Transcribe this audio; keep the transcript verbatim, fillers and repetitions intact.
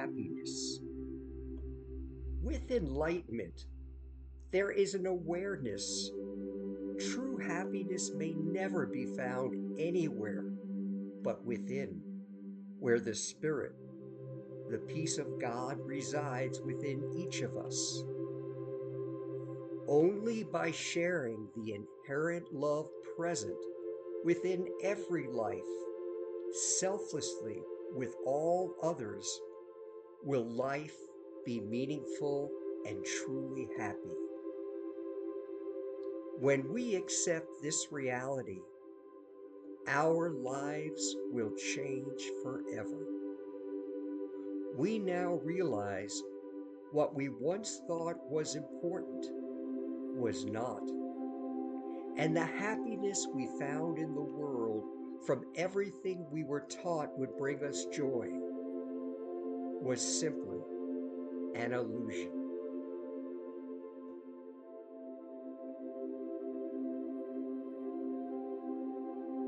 happiness. With enlightenment, there is an awareness. True happiness may never be found anywhere but within, where the Spirit, the peace of God, resides within each of us. Only by sharing the inherent love present within every life, selflessly with all others, will life be meaningful and truly happy. When we accept this reality, our lives will change forever. We now realize what we once thought was important was not, and the happiness we found in the world from everything we were taught would bring us joy was simply an illusion.